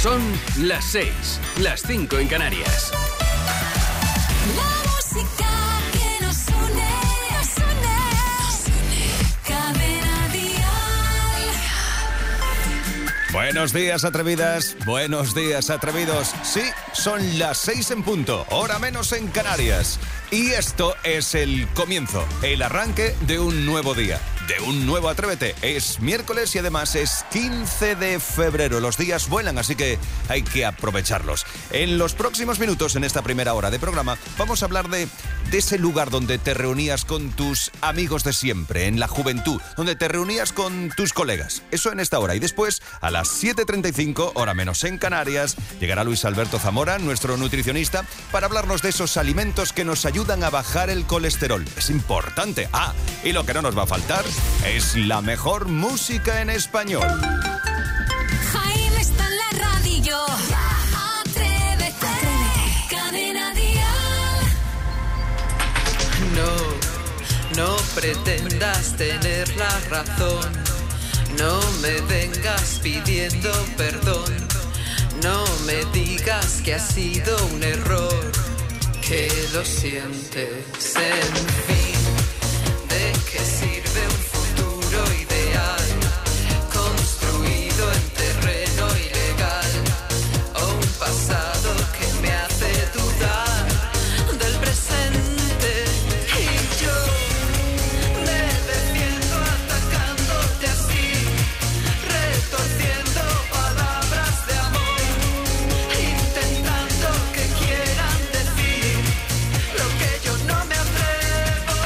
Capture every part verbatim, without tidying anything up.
Son las seis, las cinco en Canarias. La música que nos une, nos une, nos une. Cadena Dial. Buenos días, atrevidas. Buenos días, atrevidos. Sí, son las seis en punto, hora menos en Canarias. Y esto es el comienzo, el arranque de un nuevo día, de un nuevo Atrévete. Es miércoles y además es quince de febrero. Los días vuelan, así que hay que aprovecharlos. En los próximos minutos, en esta primera hora de programa, vamos a hablar de, de ese lugar donde te reunías con tus amigos de siempre, en la juventud, donde te reunías con tus colegas. Eso en esta hora. Y después, a las siete treinta y cinco, hora menos en Canarias, llegará Luis Alberto Zamora, nuestro nutricionista, para hablarnos de esos alimentos que nos ayudan a bajar el colesterol. Es importante. Ah, y lo que no nos va a faltar es la mejor música en español. Jaime está en la radio. Atrévete, Atrévete. Cadena Dial. No, no pretendas tener la razón. No me vengas pidiendo perdón. No me digas que ha sido un error, que lo sientes, en fin. ¿De qué sirve un futuro ideal construido en terreno ilegal? O un pasado que me hace dudar del presente. Y yo me defiendo atacándote así, retorciendo palabras de amor, intentando que quieran decir lo que yo no me atrevo.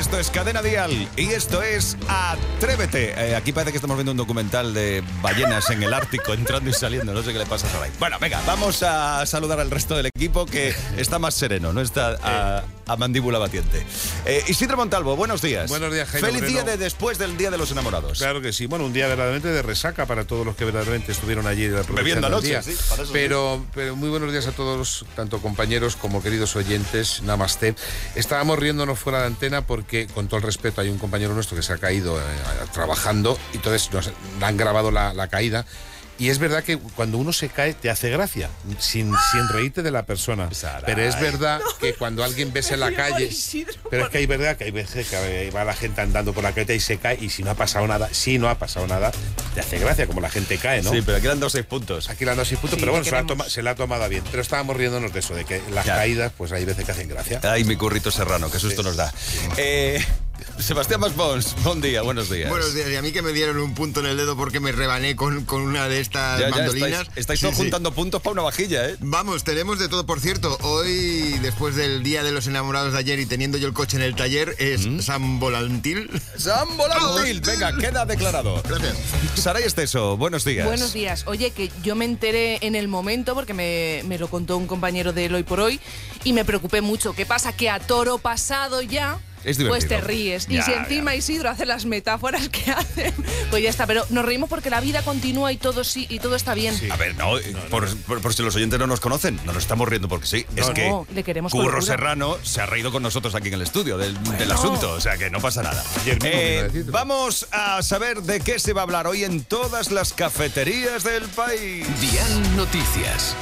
Esto es Cadena Dial y esto es Atrévete. Eh, aquí parece que estamos viendo un documental de ballenas en el Ártico entrando y saliendo. No sé qué le pasa a ahí. Bueno, venga, vamos a saludar al resto del equipo que está más sereno, no está a, a mandíbula batiente. Eh, Isidro Montalvo, buenos días. Buenos días, Jaime Feliz Moreno. día de después del Día de los Enamorados. Claro que sí. Bueno, un día verdaderamente de resaca para todos los que verdaderamente estuvieron allí bebiendo el anoche, día. sí, para eso pero, sí. pero muy buenos días a todos, tanto compañeros como queridos oyentes. Namaste. Estábamos riéndonos fuera de antena porque, con todo el respeto, hay un compañero nuestro que se ha caído eh, trabajando y entonces nos han grabado la, la caída. Y es verdad que cuando uno se cae te hace gracia, sin, sin reírte de la persona. Saray. Pero es verdad que cuando alguien ves en la calle... Pero es que hay verdad que hay veces que va la gente andando por la calle y se cae y si no ha pasado nada, si no ha pasado nada, te hace gracia como la gente cae, ¿no? Sí, pero aquí le han dado seis puntos. Aquí le han dado seis puntos, Sí, pero bueno, se la, queremos... toma, se la ha tomado bien. Pero estábamos riéndonos de eso, de que las ya. caídas, pues hay veces que hacen gracia. Ay, mi currito serrano, qué susto sí. nos da. Eh... Sebastián Maspons, buen día, buenos días. Buenos días, y a mí que me dieron un punto en el dedo porque me rebané con, con una de estas ya, ya, mandolinas. Estáis, estáis sí, todos sí. juntando puntos para una vajilla, ¿eh? Vamos, tenemos de todo. Por cierto, hoy, después del Día de los Enamorados de ayer y teniendo yo el coche en el taller, es ¿Mm? San Volantil. ¡San Volantil! Venga, queda declarado. Gracias. Saray Esteso, buenos días. Buenos días. Oye, que yo me enteré en el momento, porque me, me lo contó un compañero de Hoy por Hoy, y me preocupé mucho. ¿Qué pasa? Que a toro pasado ya... Es pues te ríes. Ya, y si encima ya. Isidro hace las metáforas que hace, pues ya está. Pero nos reímos porque la vida continúa y todo sí y todo está bien. Sí. A ver, no, no, por, no. Por, por si los oyentes no nos conocen, no nos estamos riendo porque sí. No, es que no, le queremos Curro Serrano se ha reído con nosotros aquí en el estudio del, bueno. del asunto, o sea que no pasa nada. Eh, vamos a saber de qué se va a hablar hoy en todas las cafeterías del país. Dial Noticias.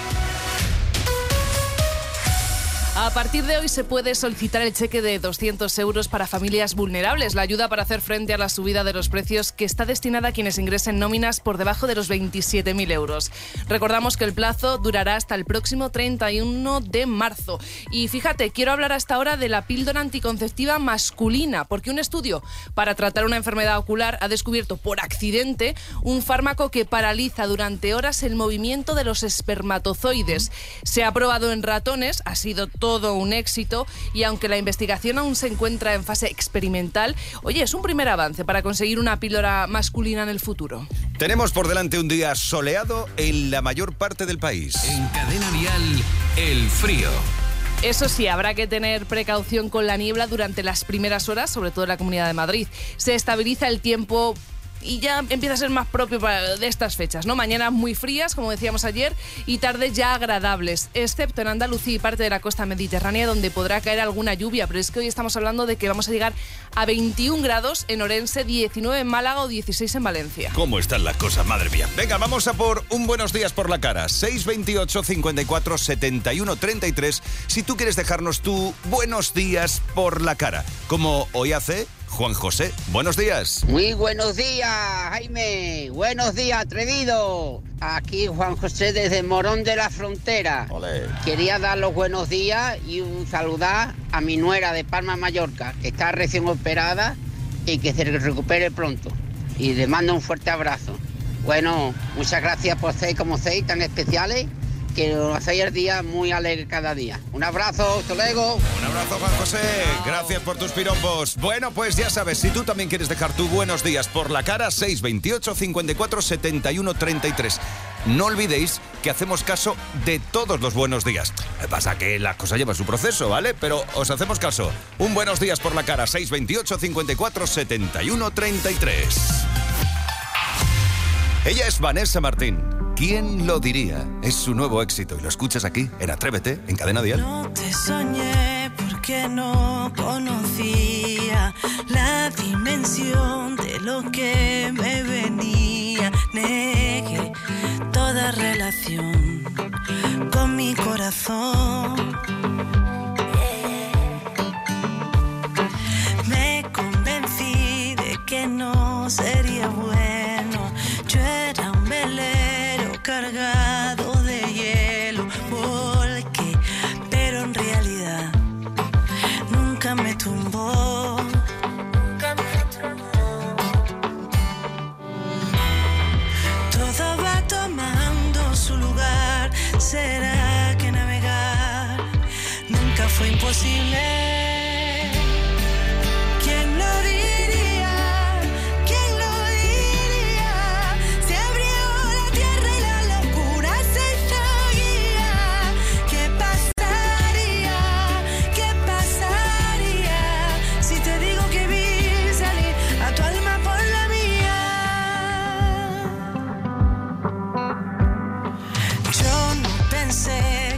A partir de hoy se puede solicitar el cheque de doscientos euros para familias vulnerables, la ayuda para hacer frente a la subida de los precios que está destinada a quienes ingresen nóminas por debajo de los veintisiete mil euros. Recordamos que el plazo durará hasta el próximo treinta y uno de marzo. Y fíjate, quiero hablar hasta ahora de la píldora anticonceptiva masculina, porque un estudio para tratar una enfermedad ocular ha descubierto por accidente un fármaco que paraliza durante horas el movimiento de los espermatozoides. Se ha probado en ratones, ha sido todo un éxito y aunque la investigación aún se encuentra en fase experimental, oye, es un primer avance para conseguir una píldora masculina en el futuro. Tenemos por delante un día soleado en la mayor parte del país. En Cadena Dial, el frío. Eso sí, habrá que tener precaución con la niebla durante las primeras horas, sobre todo en la Comunidad de Madrid. Se estabiliza el tiempo y ya empieza a ser más propio para de estas fechas, ¿no? Mañanas muy frías, como decíamos ayer, y tardes ya agradables, excepto en Andalucía y parte de la costa mediterránea, donde podrá caer alguna lluvia, pero es que hoy estamos hablando de que vamos a llegar a veintiún grados en Orense, diecinueve en Málaga o dieciséis en Valencia. ¿Cómo están las cosas, madre mía? Venga, vamos a por un buenos días por la cara. seis veintiocho, cincuenta y cuatro, setenta y uno, treinta y tres, si tú quieres dejarnos tu buenos días por la cara, como hoy hace Juan José. Buenos días. Muy buenos días, Jaime. Buenos días, atrevido. Aquí Juan José desde Morón de la Frontera. Olé. Quería dar los buenos días y un saludar a mi nuera de Palma, Mallorca, que está recién operada y que se recupere pronto. Y le mando un fuerte abrazo. Bueno, muchas gracias por ser como seis tan especiales, que nos hacéis el día muy alegre cada día. Un abrazo, hasta luego. Un abrazo, Juan José. Gracias por tus piropos. Bueno, pues ya sabes, si tú también quieres dejar tu buenos días por la cara, seis veintiocho, cincuenta y cuatro, setenta y uno, treinta y tres. No olvidéis que hacemos caso de todos los buenos días. Lo que pasa que la cosa lleva su proceso, ¿vale? Pero os hacemos caso. Un buenos días por la cara, seis veintiocho, cincuenta y cuatro, setenta y uno, treinta y tres. Ella es Vanessa Martín. ¿Quién lo diría? Es su nuevo éxito y lo escuchas aquí, en Atrévete, en Cadena Dial. No te soñé porque no conocía la dimensión de lo que me venía. Negué toda relación con mi corazón. Me convencí de que no sería bueno. Yo era un velero cargado de hielo, porque, pero en realidad nunca me tumbó. Nunca me tumbó. Todo va tomando su lugar. ¿Será que navegar nunca fue imposible? ¿Quién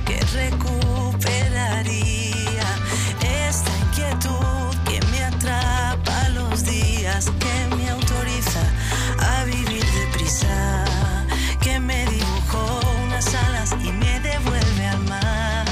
que recuperaría esta inquietud que me atrapa los días, que me autoriza a vivir deprisa, que me dibujó unas alas y me devuelve al mar.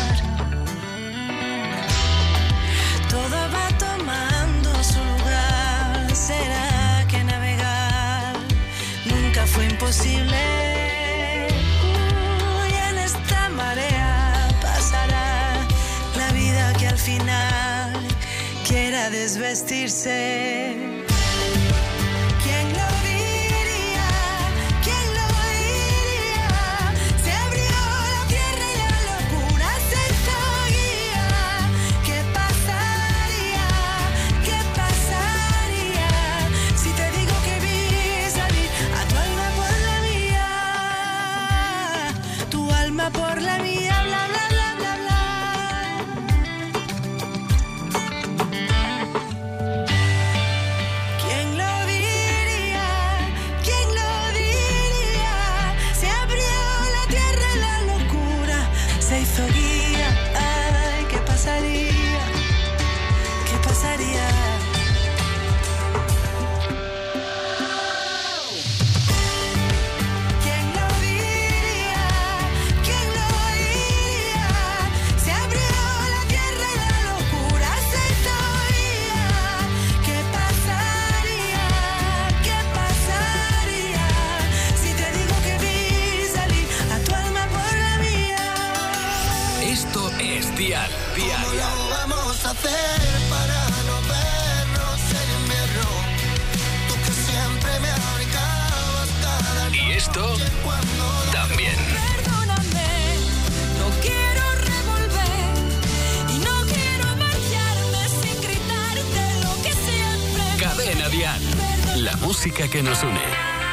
Todo va tomando su lugar. ¿Será que navegar nunca fue imposible? Uy, en esta marea pasará la vida que al final quiera desvestirse. ¿Quién lo diría? ¿Quién lo diría? Se abrió la tierra y la locura se hizo guía. ¿Qué pasaría? ¿Qué pasaría si te digo que vi salir a tu alma por la mía? Tu alma por la mía, bla, bla, bla, bla, bla. ¿Quién lo diría? ¿Quién lo diría? Se abrió la tierra y la locura se hizo guía. Ay, ¿qué pasaría? ¿Qué pasaría? ¿Quién lo diría? ¿Quién lo diría? Se abrió la tierra y la locura se hizo guía. ¿Qué pasaría? ¿Qué pasaría si te digo que vi salir a tu alma por la mía? Esto es Dial. Dial. ¿Cómo lo vamos a hacer para no vernos en invierno? Tú que siempre me abrigabas cada Y esto noche cuando también. Perdóname, no quiero revolver y no quiero marcharme sin gritarte lo que siempre. Cadena Dial. La música que nos une.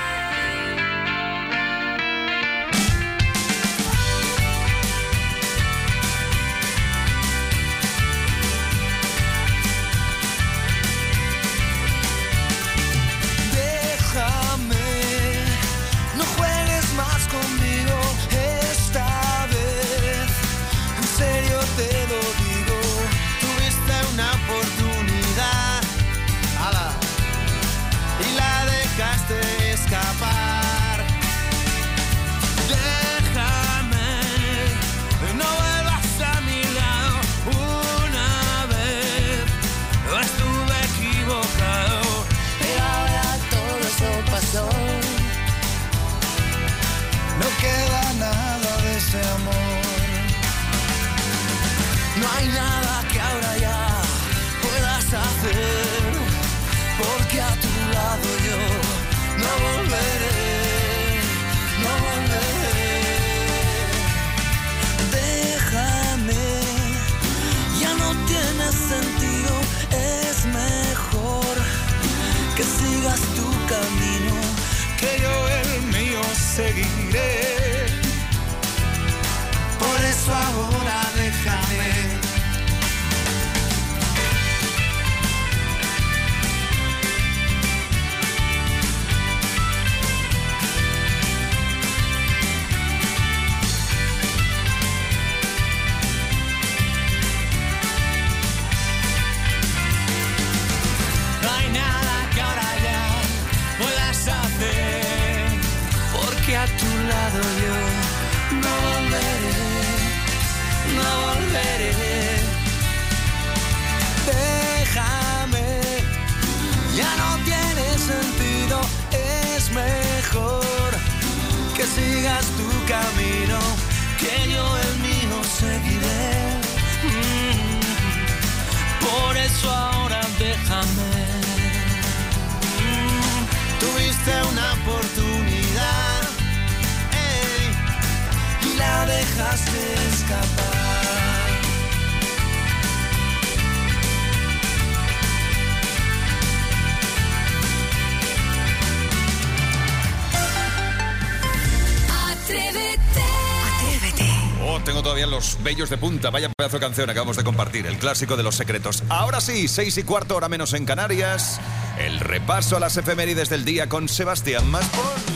déjame, no juegues más conmigo esta vez. En serio te lo digo, tuviste una oportunidad, ala, y la dejaste escapar. Déjame, no vuelvas a mi lado una vez. Estuve equivocado, pero ahora todo eso pasó. No queda nada de ese amor. No hay nada que ahora ya puedas hacer, porque a tu lado yo no volveré, no volveré. Déjame, ya no tiene sentido, es mejor que sigas tu camino, que yo el mío seguiré. Por eso ahora déjame. No hay nada que ahora ya puedas hacer, porque a tu lado yo no volveré, no volveré. Déjame, ya no tiene sentido, es mejor que sigas tu camino, que yo el mío seguiré. Mm. Por eso ahora déjame. Mm. Tuviste una oportunidad, ey, y la dejaste escapar. Atrévete. Atrévete. Oh, tengo todavía los vellos de punta. Vaya pedazo de canción acabamos de compartir. El clásico de Los Secretos. Ahora sí, seis y cuarto, hora menos en Canarias. El repaso a las efemérides del día con Sebastián Maspons.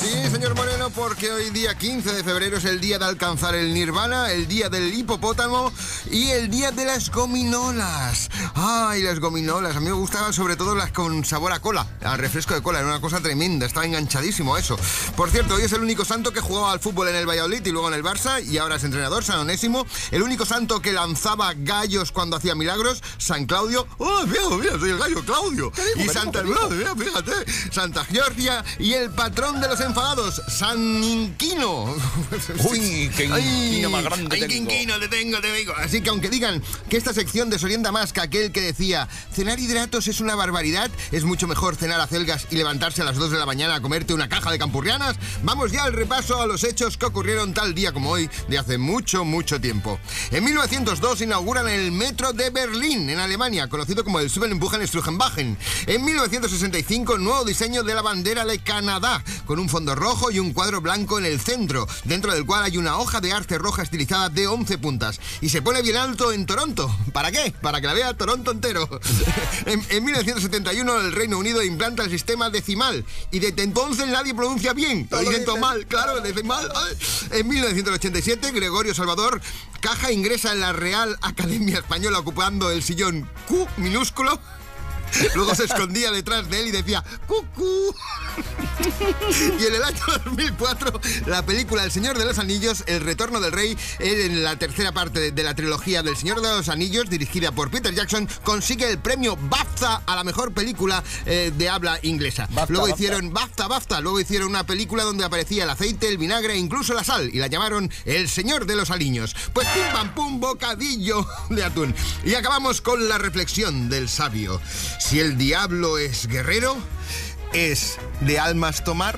Sí, señor Moreno, porque hoy día quince de febrero es el día de alcanzar el nirvana, el día del hipopótamo y el día de las gominolas. Ay, las gominolas, a mí me gustaban sobre todo las con sabor a cola, al refresco de cola, era una cosa tremenda, estaba enganchadísimo a eso. Por cierto, hoy es el único santo que jugaba al fútbol en el Valladolid y luego en el Barça y ahora es entrenador, San Onésimo. El único santo que lanzaba gallos cuando hacía milagros, San Claudio. ¡Oh, mira, mira, soy el gallo Claudio! Y Santa Claudia, fíjate, Santa Georgia y el patrón de los enfadados, San Inquino. Uy, qué inquino más grande ay, tengo. qué inquino te tengo, te digo. Así que aunque digan que esta sección desorienta más que aquel que decía cenar hidratos es una barbaridad, es mucho mejor cenar acelgas y levantarse a las dos de la mañana a comerte una caja de campurrianas, vamos ya al repaso a los hechos que ocurrieron tal día como hoy de hace mucho, mucho tiempo. En mil novecientos dos inauguran el metro de Berlín, en Alemania, conocido como el Schwellenbuchen-Strugenbachen. En mil novecientos sesenta y cinco, nuevo diseño de la bandera de Canadá, con un fondo rojo y un cuadro blanco en el centro, dentro del cual hay una hoja de arce roja estilizada de once puntas. Y se pone bien alto en Toronto. ¿Para qué? Para que la vea Toronto entero. en, en mil novecientos setenta y uno el Reino Unido implanta el sistema decimal. Y desde entonces nadie pronuncia bien. Lo dicen todo mal, claro, decimal. En mil novecientos ochenta y siete, Gregorio Salvador Caja ingresa en la Real Academia Española ocupando el sillón Q minúsculo. Luego se escondía detrás de él y decía ¡cucú! Y en el año dos mil cuatro, la película El Señor de los Anillos, El Retorno del Rey, en la tercera parte de, de la trilogía del Señor de los Anillos, dirigida por Peter Jackson, consigue el premio BAFTA a la mejor película eh, de habla inglesa. BAFTA, luego BAFTA. hicieron BAFTA, BAFTA, luego hicieron una película donde aparecía el aceite, el vinagre e incluso la sal, y la llamaron El Señor de los Aliños. Pues pim pam pum, bocadillo de atún. Y acabamos con la reflexión del sabio. Si el diablo es guerrero, ¿es de almas tomar?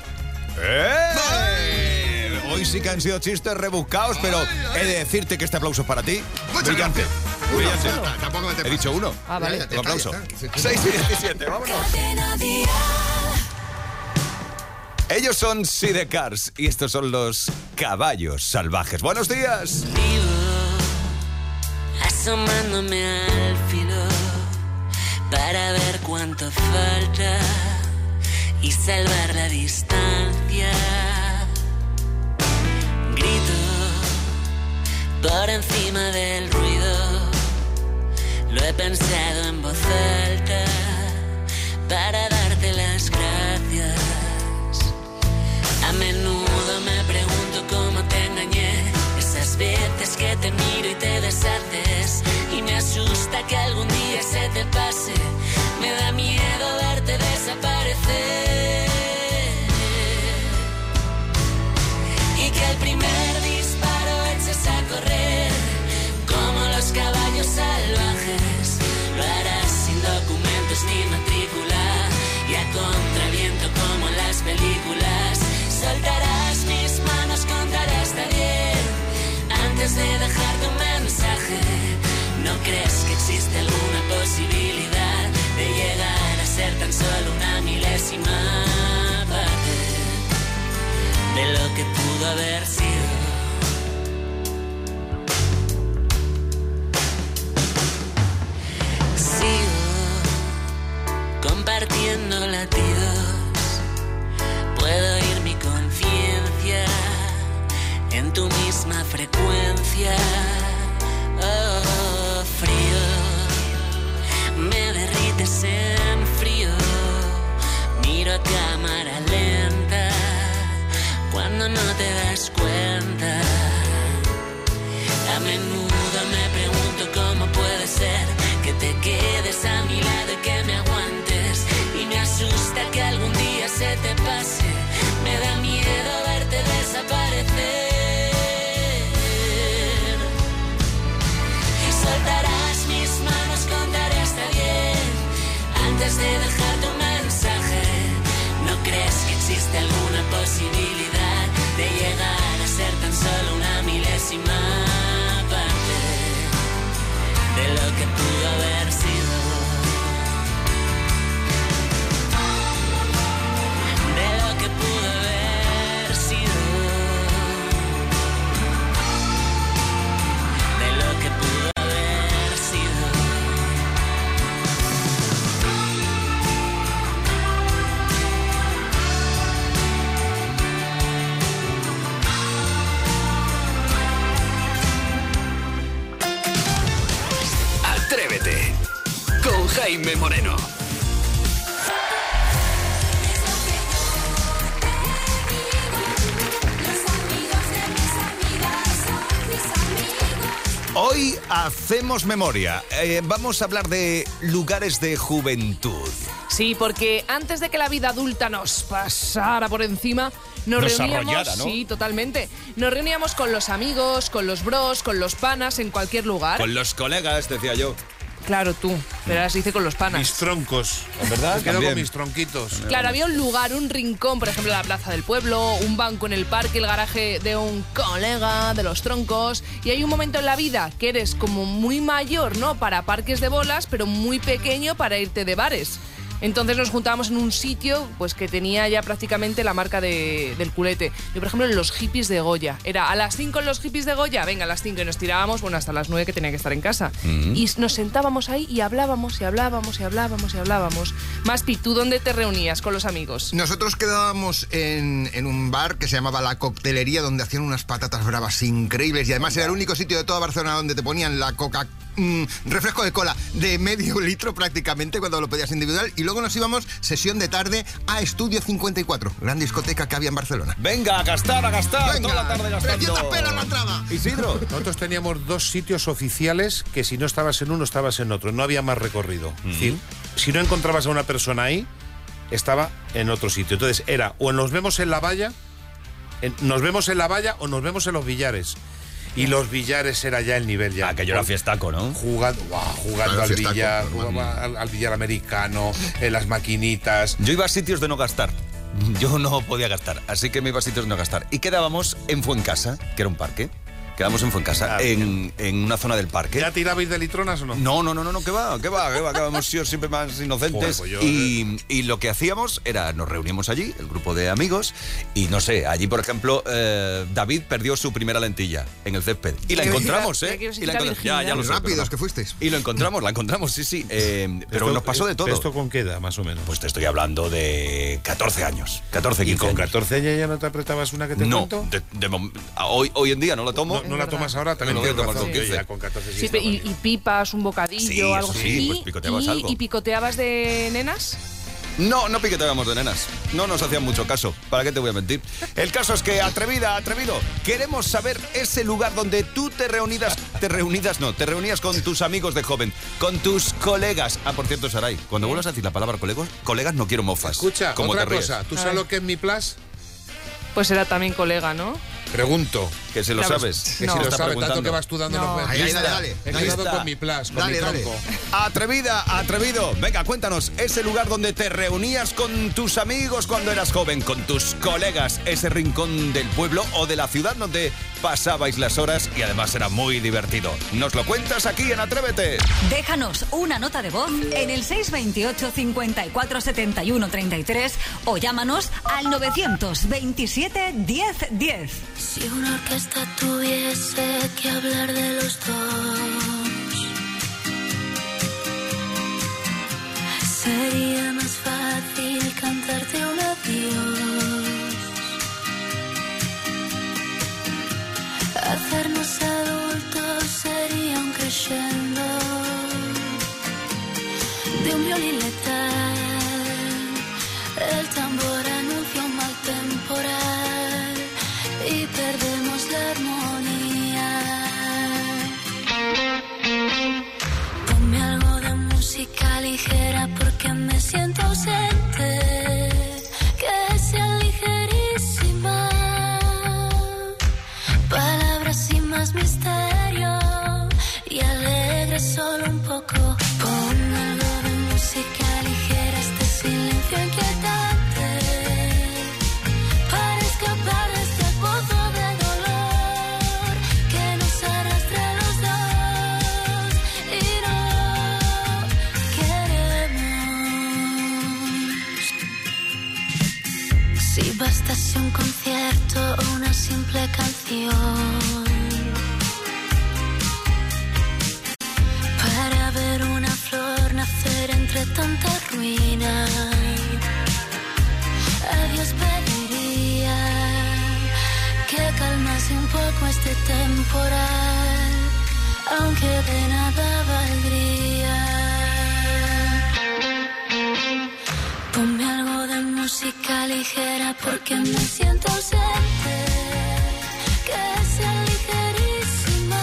¡Eh! Hoy sí que han sido chistes rebuscados, pero he de decirte que este aplauso es para ti. Muchas brillante. Uno, Brillante. uno. Tampoco me te He dicho uno. Ah, vale. Un aplauso. Sí, sí. seis y diecisiete, vámonos. Ellos son Sidecars y estos son los caballos salvajes. ¡Buenos días! Vivo asomándome al filo para ver cuánto falta y salvar la distancia. Grito por encima del ruido, lo he pensado en voz alta para darte las gracias. A menudo me pregunto cómo te engañé, esas veces que te miro y te deshaces, y me asusta que algún día se te pase, me da miedo verte desaparecer, y que al primer disparo eches a correr como los caballos salvajes. Lo harás sin documentos ni matrícula y a contraviento como en las películas. Soltarás mis manos, contaré hasta diez antes de dejarte un mensaje. ¿No crees que existe alguna posibilidad de llegar a ser tan solo una milésima parte de lo que pudo haber sido? Sigo compartiendo latidos, puedo oír mi conciencia en tu misma frecuencia. Oh, frío, me derrites en frío, miro a cámara lenta cuando no te das cuenta. A menudo me pregunto cómo puede ser que te quedes a mi lado y que me aguantes, y me asusta que algún día se te pase, me da miedo verte desaparecer. Soltarás mis manos, contaré hasta diez antes de dejarte un mensaje. ¿No crees que existe alguna posibilidad de llegar a ser tan solo una milésima parte de lo que pudo haber sido? De lo que pudo haber sido. De lo que pudo haber sido. Jaime Moreno. Hoy hacemos memoria. Eh, vamos a hablar de lugares de juventud. Sí, porque antes de que la vida adulta nos pasara por encima, nos, Nos reuníamos, arrollara, ¿no? sí, totalmente. Nos reuníamos con los amigos, con los bros, con los panas en cualquier lugar. Con los colegas, decía yo. Claro, tú, pero ahora se dice con los panas. Mis troncos. ¿En verdad? Me quedo También. con mis tronquitos. Claro, había un lugar, un rincón, por ejemplo, la plaza del pueblo, un banco en el parque, el garaje de un colega, de los troncos. Y hay un momento en la vida que eres como muy mayor, ¿no? Para parques de bolas, pero muy pequeño para irte de bares. Entonces nos juntábamos en un sitio pues que tenía ya prácticamente la marca de, del culete. Yo, por ejemplo, en los hippies de Goya. Era a las cinco en los hippies de Goya, venga, a las cinco, y nos tirábamos, bueno, hasta las nueve que tenía que estar en casa. Mm. Y nos sentábamos ahí y hablábamos y hablábamos y hablábamos y hablábamos. Maspi, ¿tú dónde te reunías con los amigos? Nosotros quedábamos en, en un bar que se llamaba La Coctelería, donde hacían unas patatas bravas increíbles, y además era el único sitio de toda Barcelona donde te ponían la coca, mm, refresco de cola de medio litro prácticamente cuando lo pedías individual, y luego nos íbamos sesión de tarde a Estudio cincuenta y cuatro, gran discoteca que había en Barcelona. Venga, a gastar, a gastar. Venga, toda la tarde gastando. trescientas pelas la entrada. Isidro. Nosotros teníamos dos sitios oficiales que si no estabas en uno, estabas en otro. No había más recorrido. Es decir, si no encontrabas a una persona ahí, estaba en otro sitio. Entonces era o nos vemos en la valla, en- nos vemos en la valla o nos vemos en los billares. Y los billares era ya el nivel ya. Aquello era fiestaco, ¿no? Jugando, guau, jugando Claro, al fiestaco, billar, normal. jugaba al, al billar americano, en las maquinitas. Yo iba a sitios de no gastar. Yo no podía gastar, así que me iba a sitios de no gastar. Y quedábamos en Fuencasa, que era un parque. Quedábamos en Fuencasa, Ah, en, en una zona del parque. ¿Ya tirabais de litronas o no? No, no, no, no, no, que va, que va, que va, que hemos sido siempre más inocentes. Joder, pues yo, y, y lo que hacíamos era, nos reuníamos allí, el grupo de amigos, y no sé, allí, por ejemplo, eh, David perdió su primera lentilla en el césped. Y la Qué encontramos, virginidad, ¿eh? qué Y la encontramos. Ya, ya lo Muy sé, rápidos perdón. que fuisteis. Y lo encontramos, la encontramos, sí, sí. eh, pero Esto- nos pasó de todo. ¿Esto con qué edad, más o menos? Pues te estoy hablando de catorce años, catorce, ¿Y quince con años. catorce años ya no te apretabas una que te No, cuento? de- de mom- hoy, hoy en día no la tomo. ¿No, no la tomas ahora? También No la voy a tienes tomar razón, con yo quince. ya con catorce sí Sí, estaba y, bien. y pipas, un bocadillo, Sí, algo eso así. sí, pues picoteabas y, algo. ¿Y picoteabas de nenas? No, no piqueteábamos de nenas. No nos hacían mucho caso. ¿Para qué te voy a mentir? El caso es que, atrevida, atrevido, queremos saber ese lugar donde tú te reunidas, te reunidas no, te reunías con tus amigos de joven, con tus colegas. Ah, por cierto, Saray, cuando vuelvas a decir la palabra colegos, colegas no quiero mofas. Escucha, como otra te ríes. cosa. ¿Tú A sabes ver. lo que es mi plus? Pues era también colega, ¿no? Pregunto. Que se lo Claro, sabes. Que No. si lo Está sabes, tanto preguntando. que vas tú dando No. no puedes. Ahí, ahí, dale, dale. He Ahí quedado está. con mi plus, con Dale, mi dale. tronco. Atrevida, atrevido. Venga, cuéntanos, ese lugar donde te reunías con tus amigos cuando eras joven, con tus colegas, ese rincón del pueblo o de la ciudad donde pasabais las horas y además era muy divertido. Nos lo cuentas aquí en Atrévete. Déjanos una nota de voz en el seis veintiocho, cincuenta y cuatro, setenta y uno, treinta y tres o llámanos al novecientos veintisiete, diez, diez. Si una orquesta tuviese que hablar de los dos, sería más fácil cantarte un adiós. Hacernos adultos sería un crescendo de un violín letal. El tambor anuncia un mal temporal y perdemos la armonía. Ponme algo de música ligera porque me siento ausente, que sea ligerísima, palabras sin más misterio y alegre solo un poco. Pon algo de música ligera, este silencio inquietante, para escapar de este pozo de dolor que nos arrastra a los dos y no queremos. Si bastase un concierto o una simple canción para ver una flor nacer entre tanta ruina, a Dios pediría que calmase un poco este temporal, aunque de nada valdría. ligera porque me siento ausente, que sea ligerísima.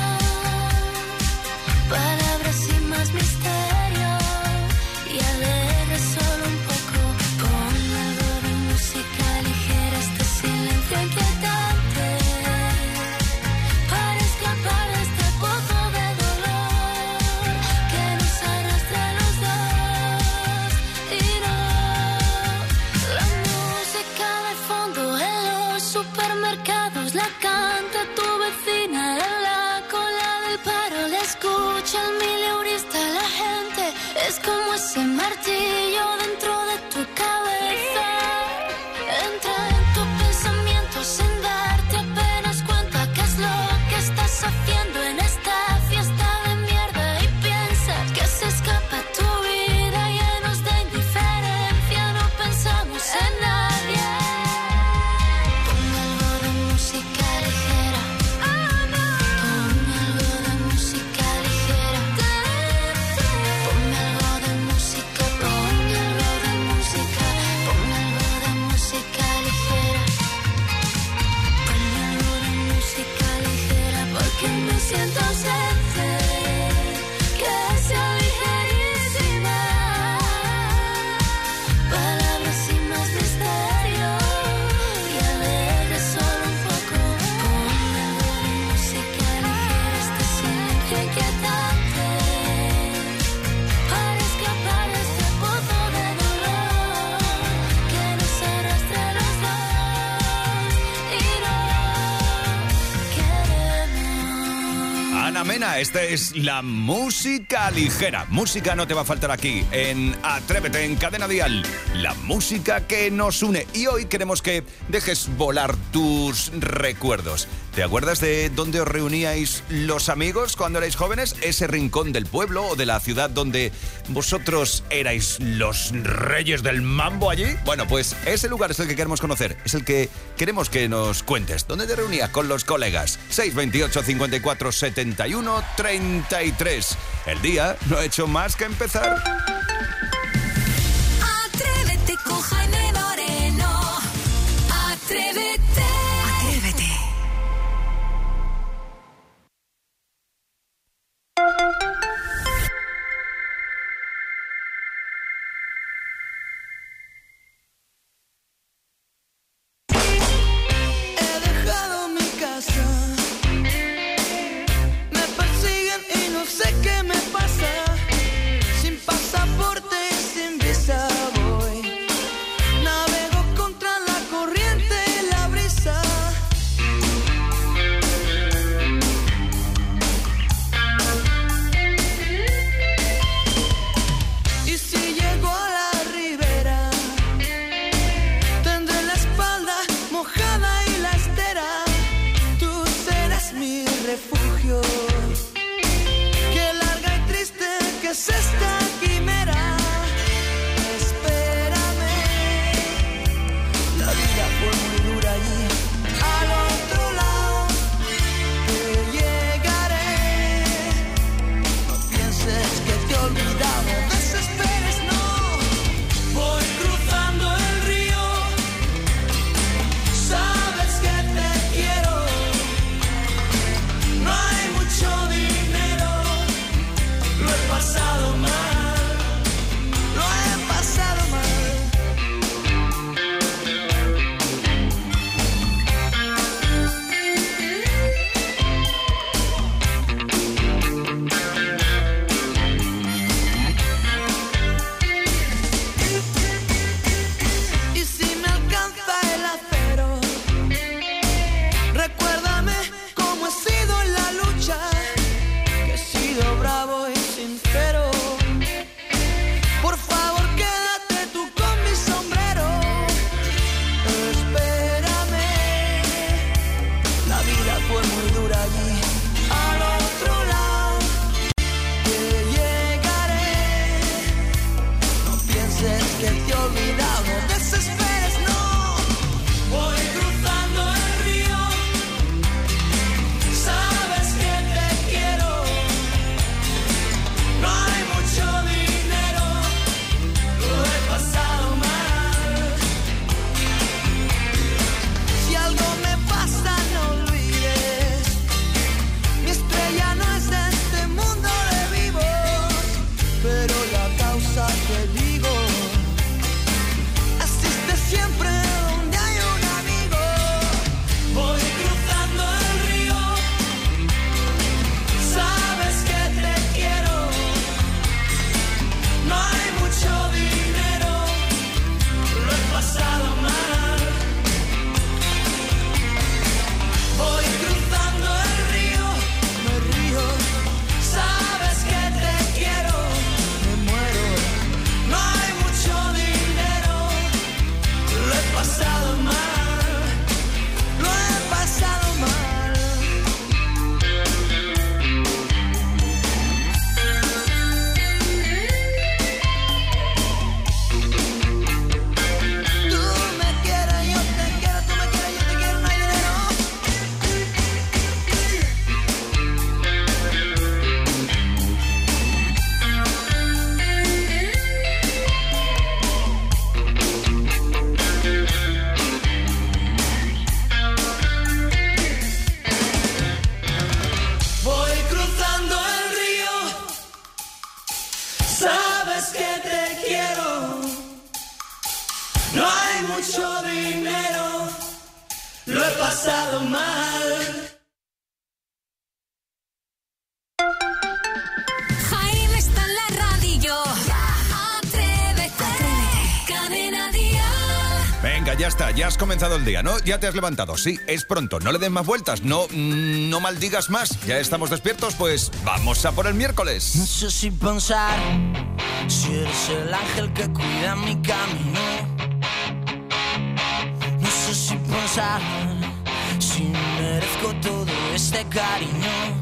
Palabras sin más misterio y alegre solo un poco. Con algo de música ligera, este silencio inquietante, para escapar de este pozo de dolor que nos arrastra a los dos. Y no, la música de fondo en los supermercados la canta tu vecina en la cola del paro, la escucha el mileurista, la gente es como ese martillo dentro de tu cabeza. Entra en tu pensamiento sin darte apenas cuenta qué es lo que estás haciendo en esta fiesta de mierda y piensas que se escapa tu vida llenos de indiferencia, no pensamos en nadie. Pon algo de música ligera, pon algo de música ligera, pon algo de música, pon algo de música, pon algo de música ligera, pon algo de música ligera porque me siento ausente, que sea ligerísima. Palabras sin más misterio y alegre solo un poco. Pon algo de música ligera, este silencio inquietante, para escapar de este pozo de dolor que nos arrastra a los dos. Y no queremos. Ana Mena, esta es la música ligera. Música no te va a faltar aquí en Atrévete en Cadena Dial. La música que nos une. Y hoy queremos que dejes volar tus recuerdos. ¿Te acuerdas de dónde os reuníais los amigos cuando erais jóvenes? Ese rincón del pueblo o de la ciudad donde vosotros erais los reyes del mambo allí. Bueno, pues ese lugar es el que queremos conocer. Es el que queremos que nos cuentes. ¿Dónde te reunías con los colegas? seis veintiocho, cincuenta y cuatro, setenta y uno, treinta y tres. El día no ha hecho más que empezar. Atrévete con Jaime Moreno. Atrévete. Atrévete. He dejado mi casa, me persiguen y no sé qué me pasa. Sin pasaporte y sin visa voy, navego contra la corriente y la brisa. Y si llego a la ribera, tendré la espalda mojada y la estera. Tú serás mi refugio, que la mucho dinero, lo he pasado mal. Jaime está en la radio. Atrévete, atrévete. Cadena Dial. Venga, ya está, ya has comenzado el día, ¿no? Ya te has levantado, sí, es pronto, no le den más vueltas, no, mm, no maldigas más. Ya estamos despiertos, pues vamos a por el miércoles. No sé si pensar si eres el ángel que cuida mi camino. No sé si pensar si merezco todo este cariño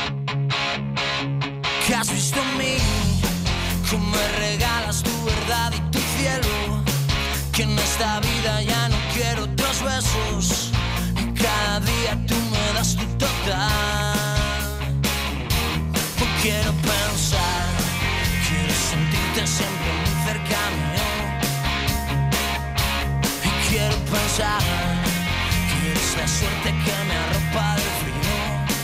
que has visto en mí, que me regalas tu verdad y tu cielo, que en esta vida ya no quiero otros besos y cada día tú me das tu total. No quiero pensar, quiero sentirte siempre muy cerca mío. Y quiero pensar que eres la suerte que me arropa del frío,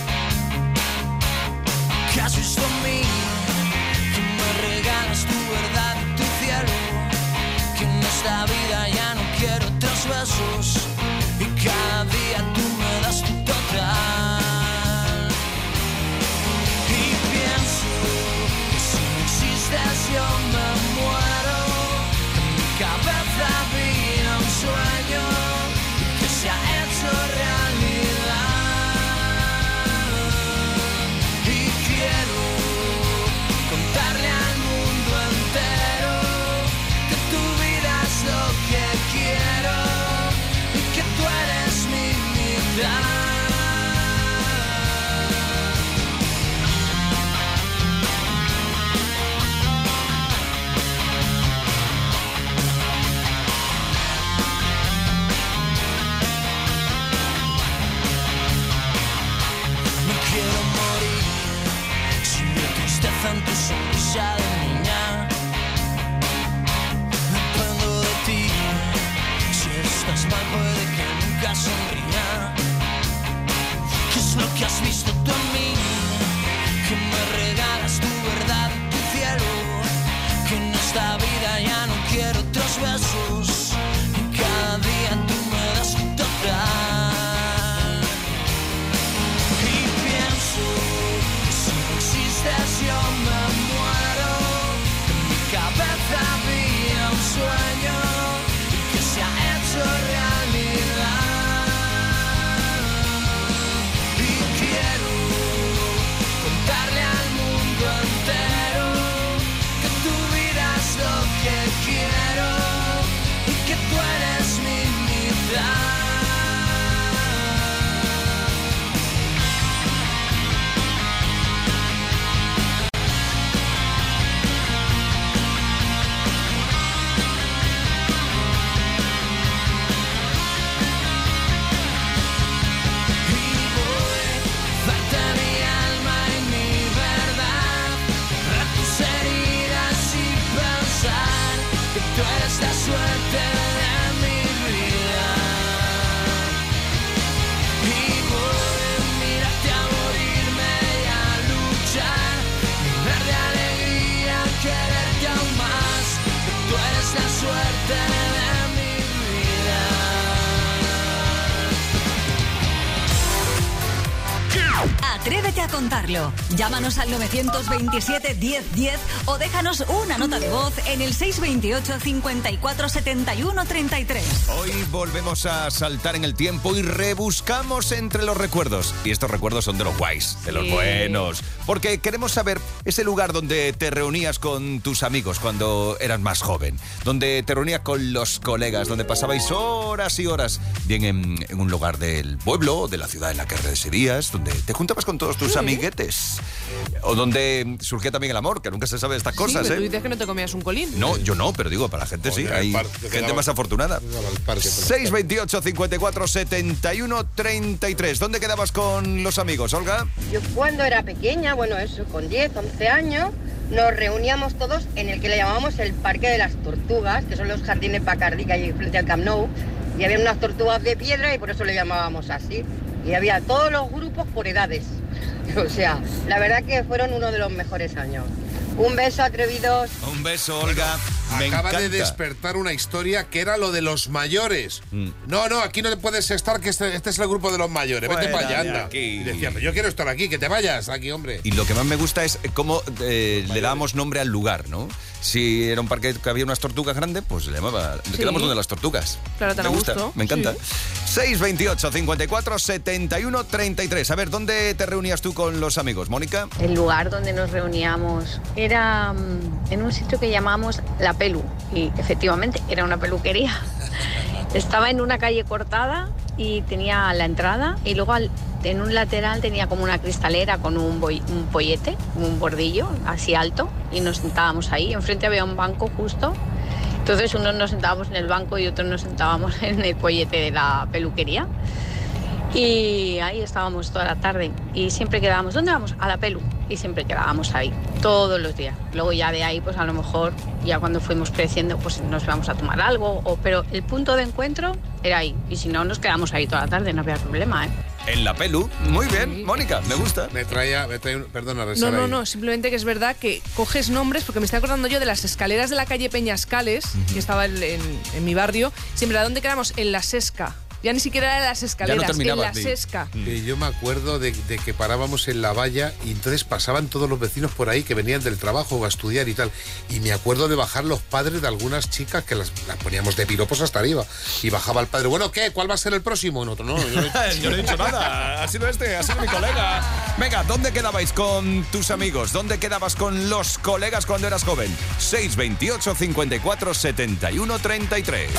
que has visto en mí, que me regalas tu verdad y tu cielo, que en esta vida ya no quiero otros besos y cada día tú me das tu total. Y pienso que si no existes yo me muero, en mi cabeza había un sueño que se ha hecho realidad. Y quiero contarle al mundo entero que tu vida es lo que quiero y que tú eres mi mitad. No quiero morir si veo tristeza en tu sonrisa de niña. Dependo de ti, si estás mal puede que nunca sonría. ¿Qué es lo que has visto tú en mí? Que me regalas tu verdad y tu cielo, que en esta vida ya no quiero otros besos y cada día tú me das un total. Y pienso que si no existes yo me muero, en mi cabeza había un sueño que se ha hecho realidad. Y quiero contarle al mundo entero que tu vida es lo que quiero y que tú eres mi mitad. Darte mi alma y mi verdad, borrar tus heridas y pensar que tú eres la suerte de mi vida. Y voy a mirarte a morirme y a luchar, llenar de alegría, quererte aún más, que tú eres la suerte de mi vida. Atrévete a contarlo. Llámanos al nueve veintisiete, diez diez o déjanos una nota de voz en el seis veintiocho, cincuenta y cuatro, setenta y uno, treinta y tres. Hoy volvemos a saltar en el tiempo y rebuscamos entre los recuerdos. Y estos recuerdos son de los guays, de los Sí. buenos. Porque queremos saber ese lugar donde te reunías con tus amigos cuando eras más joven. Donde te reunías con los colegas, donde pasabais horas y horas. Bien en, en un lugar del pueblo, de la ciudad en la que residías, donde te juntabas con todos tus amiguetes. O donde surgía también el amor, que nunca se sabe de estas cosas, sí, pero tú ¿eh? dices que no te comías un colín. No, yo no, pero digo, para la gente sí. Oye, Hay el par- yo gente quedaba- más afortunada. Llegaba al parque por la seis veintiocho, cincuenta y cuatro, setenta y uno, treinta y tres. ¿Dónde quedabas con los amigos, Olga? Yo cuando era pequeña, bueno, eso, con diez, once años, nos reuníamos todos en el que le llamábamos el Parque de las Tortugas, que son los jardines Bacardí que hay frente al Camp Nou, y había unas tortugas de piedra y por eso le llamábamos así. Y había todos los grupos por edades. O sea, la verdad que fueron uno de los mejores años. Un beso, atrevidos. Un beso, Olga. Me acaba encanta. de despertar una historia que era lo de los mayores. Mm. No, no, aquí no puedes estar, que este, este es el grupo de los mayores. Vete para allá, anda. Aquí. Y decía, pero yo quiero estar aquí, que te vayas aquí, hombre. Y lo que más me gusta es cómo eh, le dábamos nombre al lugar, ¿no? Si era un parque que había unas tortugas grandes, pues le llamaba. Le Sí. quedamos donde las tortugas. Claro, te me gusta, gusto. me encanta. Sí. seis veintiocho, cincuenta y cuatro, setenta y uno, treinta y tres. A ver, ¿dónde te reunías tú con los amigos, Mónica? El lugar donde nos reuníamos era um, en un sitio que llamábamos La Pelu, y efectivamente era una peluquería. Estaba en una calle cortada y tenía la entrada, y luego al, en un lateral tenía como una cristalera con un, boy, un pollete, un bordillo así alto, y nos sentábamos ahí. Enfrente había un banco justo. Entonces unos nos sentábamos en el banco y otros nos sentábamos en el pollete de la peluquería. Y ahí estábamos toda la tarde y siempre quedábamos, ¿dónde vamos? A La Pelu. Y siempre quedábamos ahí, todos los días. Luego ya de ahí, pues a lo mejor, ya cuando fuimos creciendo, pues nos íbamos a tomar algo. O, pero el punto de encuentro era ahí. Y si no, nos quedamos ahí toda la tarde, no había problema, ¿eh? En La Pelu. Muy bien, Mónica, me gusta. Me traía, me traía un, perdona, No, Resara, no, ahí. no, simplemente que es verdad que coges nombres, porque me estoy acordando yo de las escaleras de la calle Peñascales, uh-huh. que estaba en, en, en mi barrio. Siempre, ¿a dónde quedamos? En La Sesca. Ya ni siquiera era las escaleras, en La Sesca. Y yo me acuerdo de, de que parábamos en la valla y entonces pasaban todos los vecinos por ahí que venían del trabajo o a estudiar y tal. Y me acuerdo de bajar los padres de algunas chicas que las, las poníamos de piropos hasta arriba. Y bajaba el padre, bueno, ¿qué? ¿Cuál va a ser el próximo? En otro, no. Yo no, he... yo no he dicho nada. Ha sido este, ha sido mi colega. Venga, ¿dónde quedabais con tus amigos? ¿Dónde quedabas con los colegas cuando eras joven? seis veintiocho, cincuenta y cuatro, setenta y uno, treinta y tres.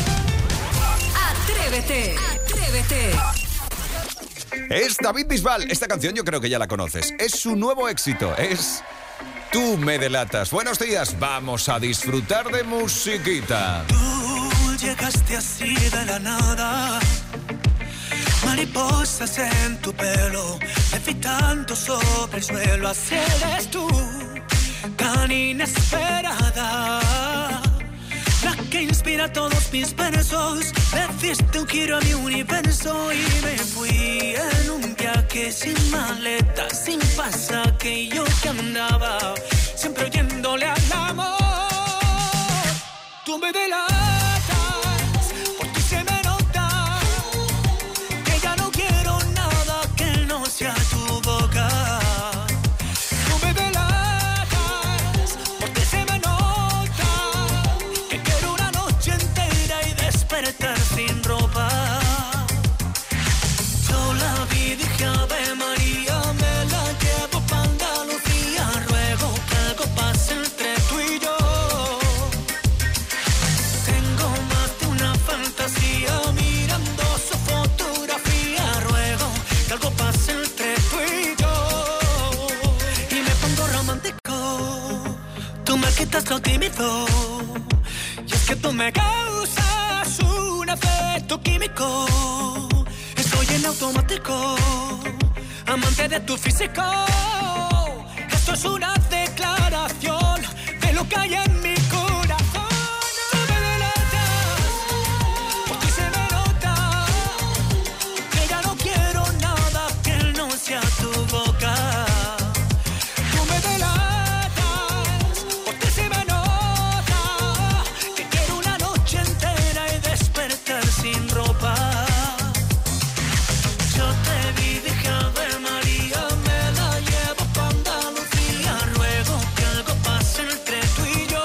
Atrévete, atrévete. Es David Bisbal. Esta canción yo creo que ya la conoces. Es su nuevo éxito. Es Tú me delatas. Buenos días. Vamos a disfrutar de musiquita. Tú llegaste así de la nada. Mariposas en tu pelo, levitando sobre el suelo. Así eres tú, tan inesperada. La que inspira todos mis versos. Le diste un giro a mi universo y me fui en un viaje sin maleta, sin pasaje. Yo que andaba siempre oyéndole al amor. Tú me delatas, por ti se me nota que ya no quiero nada que no sea tu boca. Tú me delatas, por ti se me nota que quiero una noche entera y despertar sin ropa. Yo la vi y dije, Ave María, me la llevo pa' Andalucía. Ruego que algo pase entre tú y yo. Tengo más de una fantasía mirando su fotografía. Ruego que algo pase entre tú y yo. Y me pongo romántico. Tú me quitas lo tímido. Y es que tú me causas un efecto químico. Estoy en automático, amante de tu físico. Esto es una declaración de lo que hay en mi corazón. Tú me delatas, por ti se me nota que ya no quiero nada que no sea tu boca. Tú me delatas, por ti se me nota que quiero una noche entera y despertar sin ropa. Yo te vi, dije, Ave María, me la llevo pa' Andalucía. Ruego que algo pase entre tú y yo.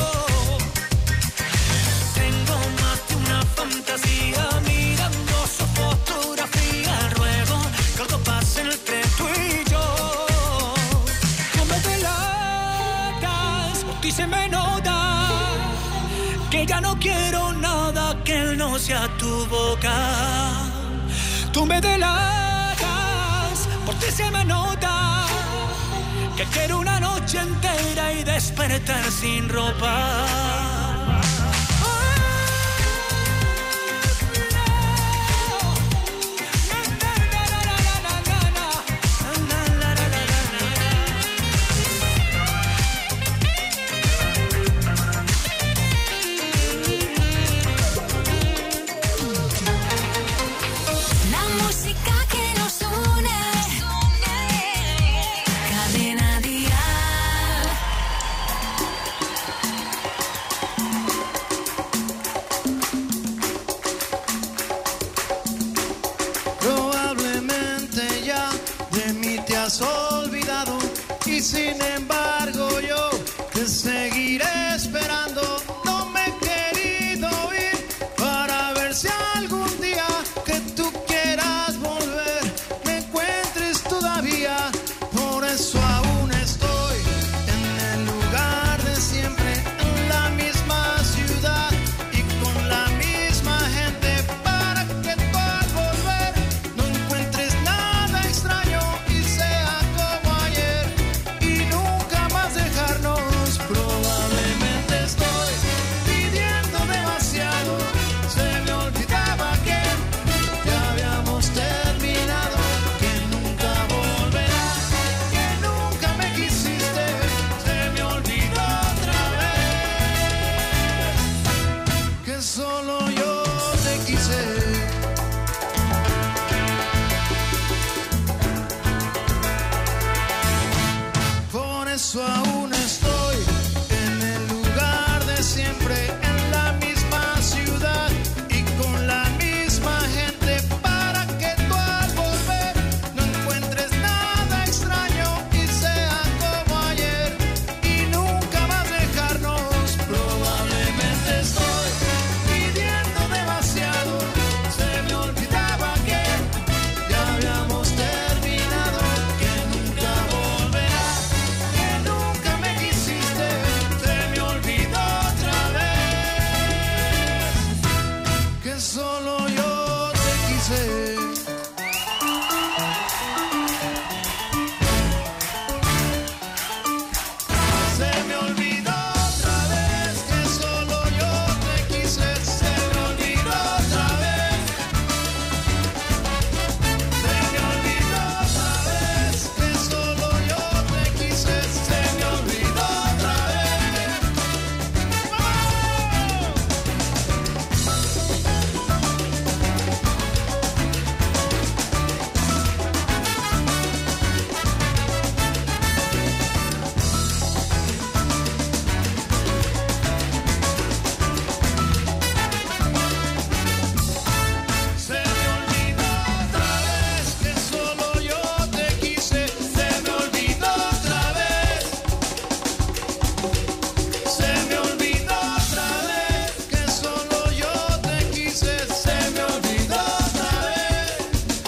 Tengo más de una fantasía mirando su fotografía. Ruego que algo pase entre tú y yo. Tú me delatas, por ti se me nota que ya no quiero nada que no sea tu boca. Tú me delatas, por ti se me nota que quiero una noche entera y despertar sin ropa. La música que nos une. Cadena Dial. embargo yo te seguiré esperando. No me he querido ir para ver si algún día que tú quieras volver me encuentres todavía. Por eso aún estoy en el lugar de siempre, en la misma ciudad y con la misma gente, para que tú al volver no encuentres nada extraño y sea como ayer y nunca más dejarnos. Probablemente estoy pidiendo demasiado, se me olvidaba que ya habíamos terminado, que nunca volverá, que nunca me quisiste, se me olvidó otra vez, que solo yo te quise. Por eso aún estoy en el lugar de siempre, en la misma ciudad y con la misma gente, para que tú al volver no encuentres nada extraño y sea como ayer y nunca más dejarnos. Probablemente estoy pidiendo demasiado, se me olvidaba que ya habíamos terminado, que nunca volverá, que nunca me quisiste, se me olvidó otra vez, que solo yo te quise. Se me olvidó otra vez, que solo yo te quise, se me olvidó otra vez, se me olvidó otra vez, que solo yo te quise, se me olvidó otra vez. Se me olvidó otra vez, que solo yo te quise, se me olvidó otra vez, se me olvidó otra vez, que solo yo te quise, se me olvidó otra vez,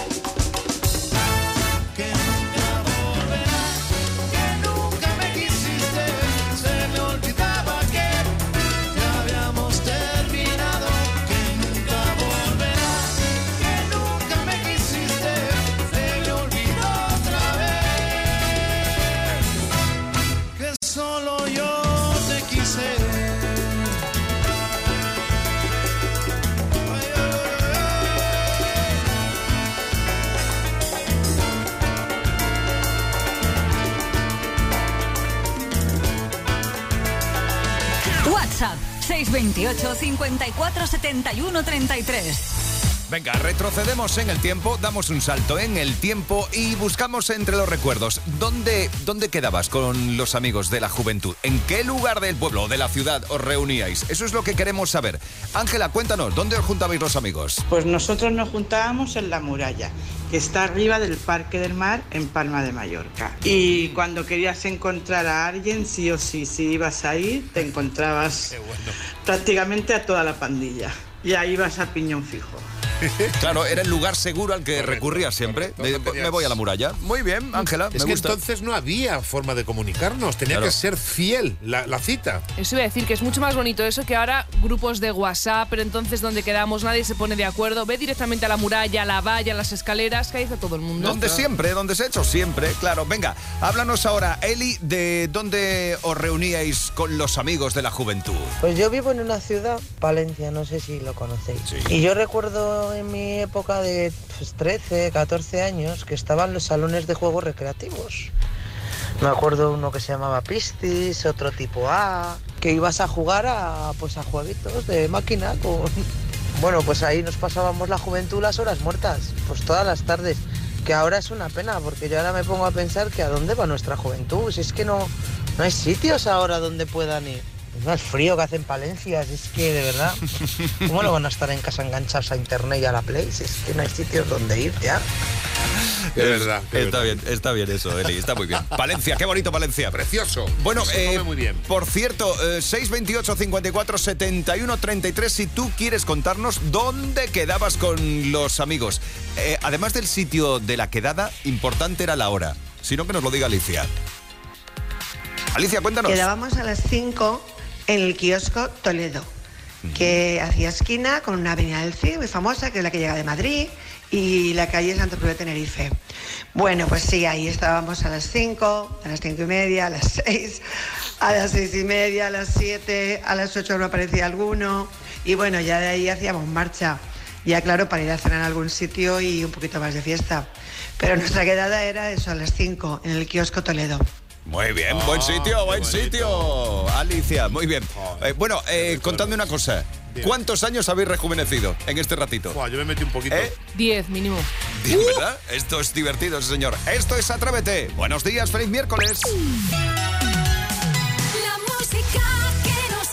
que nunca volverá, que nunca me quisiste, se me olvidaba que ya habíamos terminado, que nunca volverá, que nunca me quisiste, se me olvidó otra vez, que solo yo te quise. WhatsApp seis veintiocho, cincuenta y cuatro, setenta y uno, treinta y tres. Venga, retrocedemos en el tiempo, damos un salto en el tiempo y buscamos entre los recuerdos. ¿Dónde, dónde quedabas con los amigos de la juventud? ¿En qué lugar del pueblo o de la ciudad os reuníais? Eso es lo que queremos saber. Ángela, cuéntanos, ¿dónde os juntabais los amigos? Pues nosotros nos juntábamos en La Muralla, que está arriba del Parque del Mar en Palma de Mallorca. Y cuando querías encontrar a alguien, sí o sí, si ibas a ir, te encontrabas prácticamente a toda la pandilla. Y ahí ibas a piñón fijo. Claro, era el lugar seguro al que recurría siempre. Me, me voy a La Muralla. Muy bien, Ángela, Es me que gusta. entonces no había forma de comunicarnos, tenía Claro. que ser fiel la, la cita. Eso iba a decir que es mucho más bonito eso que ahora grupos de WhatsApp, pero entonces donde quedamos nadie se pone de acuerdo. Ve directamente a la muralla, a la valla, a las escaleras, que ahí está todo el mundo. Donde siempre, donde se ha hecho siempre, claro. Venga, háblanos ahora, Eli, de dónde os reuníais con los amigos de la juventud. Pues yo vivo en una ciudad, Palencia, no sé si lo conocéis. Y yo recuerdo en mi época de pues, trece, catorce años que estaban los salones de juegos recreativos. Me acuerdo uno que se llamaba Piscis, otro tipo A, que ibas a jugar a pues a jueguitos de máquina con... Bueno, pues ahí nos pasábamos la juventud las horas muertas, pues todas las tardes. Que ahora es una pena, porque yo ahora me pongo a pensar que a dónde va nuestra juventud. Si es que no, no hay sitios ahora donde puedan ir. No, el frío que hace en Palencia, si es que de verdad, ¿cómo no van a estar en casa enganchados a internet y a la Play? Si es que no hay sitios donde ir ya. De verdad. de Está verdad. bien, está bien eso, Eli, está muy bien. Valencia, qué bonito Valencia. Precioso. Bueno, Se eh, come muy bien. por cierto, eh, seis veintiocho, cincuenta y cuatro, setenta y uno, treinta y tres, si tú quieres contarnos dónde quedabas con los amigos. Eh, además del sitio de la quedada, importante era la hora. Si no, que nos lo diga Alicia. Alicia, cuéntanos. Quedábamos a las cinco en el kiosco Toledo, que hacía esquina con una avenida del Cid muy famosa, que es la que llega de Madrid, y la calle Santo Cruz de Tenerife. Bueno, pues sí, ahí estábamos a las cinco, a las cinco y media, a las seis, a las seis y media, a las siete, a las ocho no aparecía alguno, y bueno, ya de ahí hacíamos marcha, ya claro, para ir a cenar a algún sitio y un poquito más de fiesta. Pero nuestra quedada era eso, a las cinco, en el kiosco Toledo. Muy bien, Oh, buen sitio, buen qué bonito. sitio. Alicia, muy bien. Eh, bueno, eh, contadme una cosa. ¿Cuántos años habéis rejuvenecido en este ratito? Buah, yo me metí un poquito. ¿Eh? Diez mínimo. Bien, ¿verdad? Esto es divertido, sí, señor. Esto es Atrévete. Buenos días, feliz miércoles. La música que nos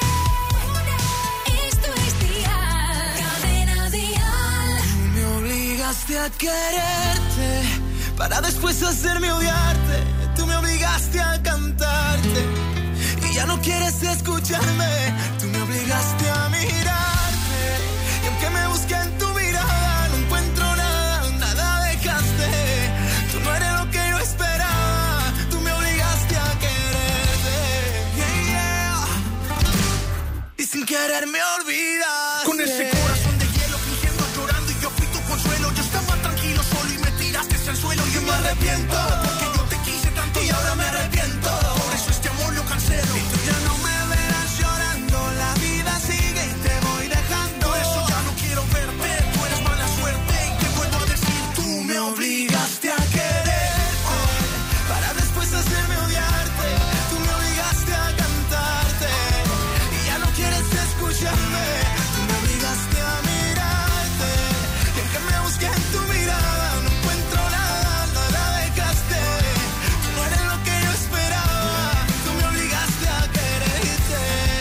une. Esto es Dial. Cadena Dial. Me obligaste a quererte para después hacerme odiarte. Tú me obligaste a cantarte y ya no quieres escucharme. Tú me obligaste a mirarte y aunque me busque en tu mirada no encuentro nada, nada dejaste. Tú no eres lo que yo esperaba. Tú me obligaste a quererte. Yeah, yeah. Y sin querer me olvidas. Con ese corazón de hielo fingiendo llorando y yo fui tu consuelo. Yo estaba tranquilo solo y me tiraste al suelo. Y yo me arrepiento porque yo te quise tanto y ahora me arrepiento. Por eso este amor lo cancelo. Y tú ya no me verás llorando. La vida sigue y te voy dejando. Por eso ya no quiero verte. Tú eres mala suerte y te vuelvo a decir. Tú me obligaste a quererte para después hacerme odiarte. Tú me obligaste a cantarte y ya no quieres escucharme. Tú me obligaste a mirarte y aunque me busque en tu mirada no encuentro nada, nada dejaste. Tú no eres lo que yo esperaba. Tú me obligaste a quererte.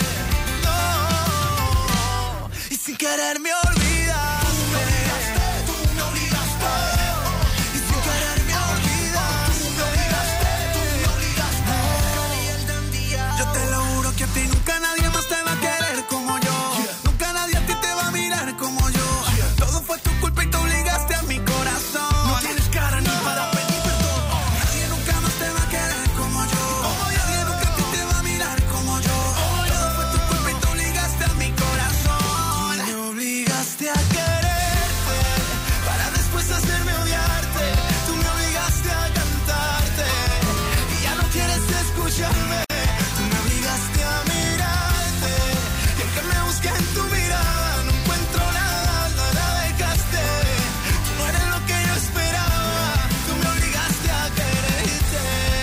No, y sin querer me olvidas. Tú me obligaste, tú me obligaste. Y sin querer me olvidas. Tú me obligaste, tú me obligaste. Yo te lo juro que a ti nunca nadie más te va a querer como yo. Nunca nadie a ti te va a mirar como yo. Todo fue tu culpa y te obligaste a mi corazón. No tienes cara ni para pedir perdón. Nadie nunca más te va a querer como yo. Nadie nunca a ti te va a mirar como yo. Todo fue tu culpa y te obligaste a mi corazón. Me obligaste a quererte para después hacerme odiarte. Tú me obligaste a cantarte y ya no quieres escucharme. Tú me obligaste a mirarte y aunque me busque en tu mirada no encuentro nada, nada dejaste. Tú no eres lo que yo esperaba. Tú me obligaste a quererte.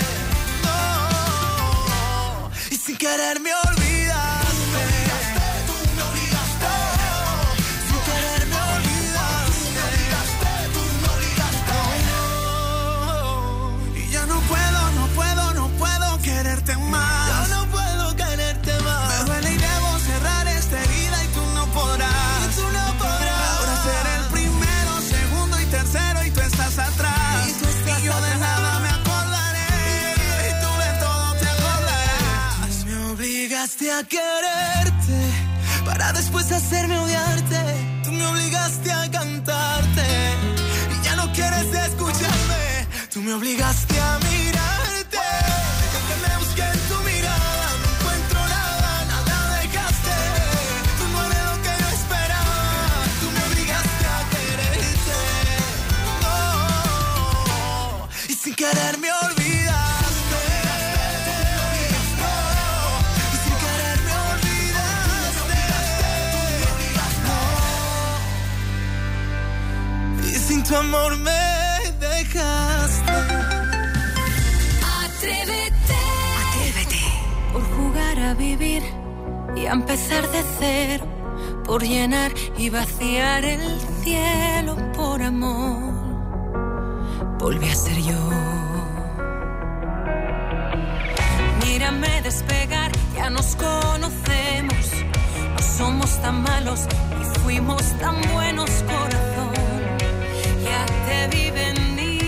No, y sin querer me olvidas. Tú me obligaste, tú me obligaste. Sin querer me olvidas. Tú me obligaste, tú me obligaste. No, y ya no puedo, no puedo, no puedo quererte más. Yo no puedo quererte más. Me duele y debo cerrar esta herida y tú no podrás. Y tú no podrás. Ahora ser el primero, segundo y tercero y tú estás atrás. Y, tú estás y yo atrás. De nada me acordaré. Y tú de todo te acordarás. Tú me obligaste a quererte para después hacerme odiarte. Tú me obligaste a cantarte y ya no quieres escucharme. Tú me obligaste a mirarte y aunque me busqué en tu mirada no encuentro nada, nada dejaste. Tú no eres lo que yo esperaba. Tú me obligaste a quererte. No, y sin querer me olvidaste. Y sin querer me olvidaste. No, y sin tu amor me dejaste. Atrévete. Atrévete. Por jugar a vivir y a empezar de cero, por llenar y vaciar el cielo por amor, volví a ser yo. Mírame despegar, ya nos conocemos, no somos tan malos y fuimos tan buenos, corazón. Ya te vi venir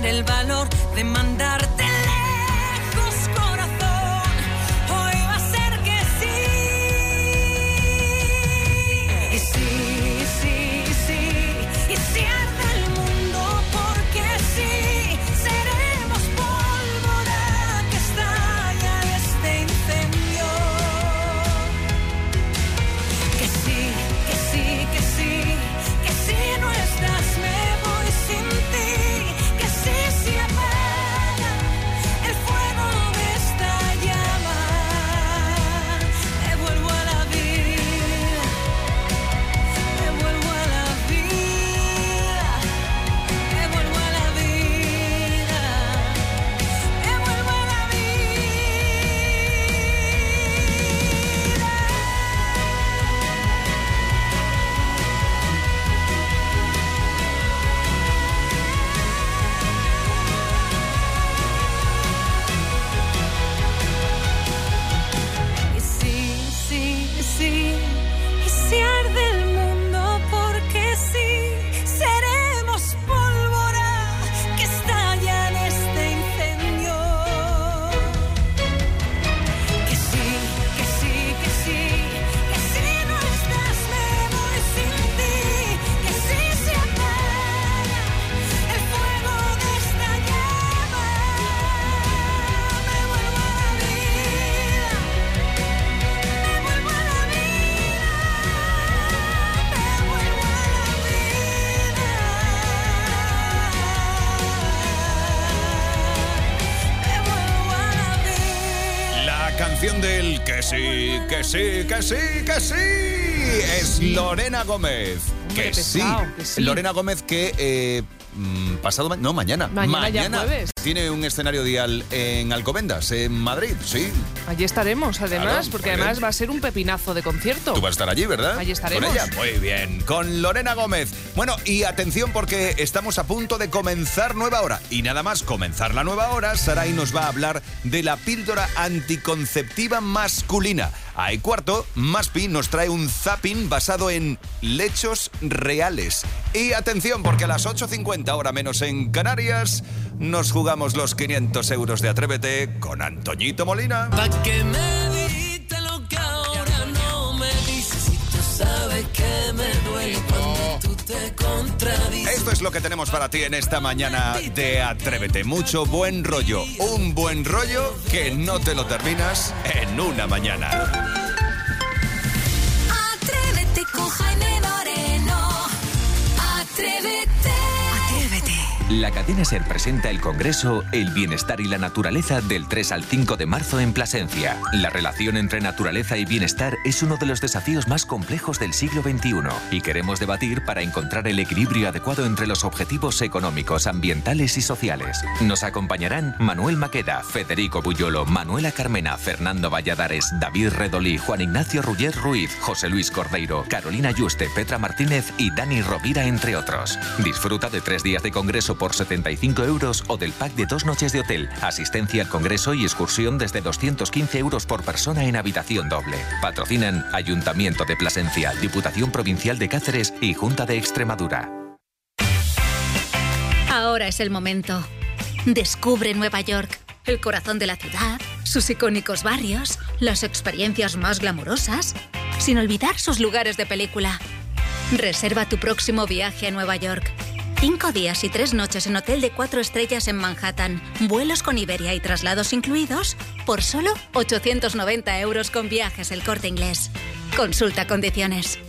el valor de mandarte lejos, corazón. Hoy va a ser que sí. Y sí, sí, sí. Y si arde el mundo, porque sí. Seremos pólvora que estalla en este incendio. Que sí, que sí, que sí. Que si no estás me voy sin ti. Que sí, si apaga el fuego de esta llama. Me vuelvo a la vida. Me vuelvo a la vida. Me vuelvo a la vida. Me vuelvo a la vida. Y sí, sí, sí, y si arde el mundo, porque sí, seremos pólvora que estalla en este incendio. Que sí, que sí, que sí, que si no estás me voy sin ti. Que sí, se apaga el fuego de esta llama. Me vuelvo a la vida. Me vuelvo a la vida. Me vuelvo a la vida. Me vuelvo a la vida. La canción del que sí, que sí, que sí, que sí, es Lorena Gómez. Que sí. pesado, que sí. Lorena Gómez que eh, mm, pasado ma- no mañana Mañana ya jueves. tiene un escenario dial en Alcobendas, en Madrid. Sí, Allí estaremos, además, Claro, porque muy además bien. va a ser un pepinazo de concierto. tú vas a estar allí, ¿verdad? Allí estaremos. Con ella, muy bien, con Lorena Gómez. Bueno, y atención porque estamos a punto de comenzar nueva hora. Y nada más comenzar la nueva hora, Saray nos va a hablar de la píldora anticonceptiva masculina. A y cuarto, Maspi nos trae un zapping basado en lechos reales. Y atención, porque a las ocho cincuenta, hora menos en Canarias, nos jugamos los quinientos euros de Atrévete con Antoñito Molina. Pa' que me dijiste lo que ahora no me dices. Si tú sabes que me duele cuando tú te contradices. Esto es lo que tenemos para ti en esta mañana de Atrévete. Mucho buen rollo. Un buen rollo que no te lo terminas en una mañana. Atrévete con Jaime Moreno. Atrévete. Atrévete. La cadena SER presenta el Congreso El Bienestar y la Naturaleza del tres al cinco de marzo en Plasencia. La relación entre naturaleza y bienestar es uno de los desafíos más complejos del siglo veintiuno y queremos debatir para encontrar el equilibrio adecuado entre los objetivos económicos, ambientales y sociales. Nos acompañarán Manuel Maqueda, Federico Buyolo, Manuela Carmena, Fernando Valladares, David Redolí, Juan Ignacio Ruller Ruiz, José Luis Cordeiro, Carolina Yuste, Petra Martínez y Dani Rovira, entre otros. Disfruta de tres días de congreso por setenta y cinco euros o del pack de dos noches de hotel, asistencia al congreso y excursión desde doscientos quince euros por persona en habitación doble. Patrocinan Ayuntamiento de Plasencia, Diputación Provincial de Cáceres y Junta de Extremadura. Ahora es el momento. Descubre Nueva York, el corazón de la ciudad, sus icónicos barrios, las experiencias más glamurosas, sin olvidar sus lugares de película. Reserva tu próximo viaje a Nueva York. Cinco días y tres noches en hotel de cuatro estrellas en Manhattan, vuelos con Iberia y traslados incluidos, por solo ochocientos noventa euros con Viajes El Corte Inglés. Consulta condiciones.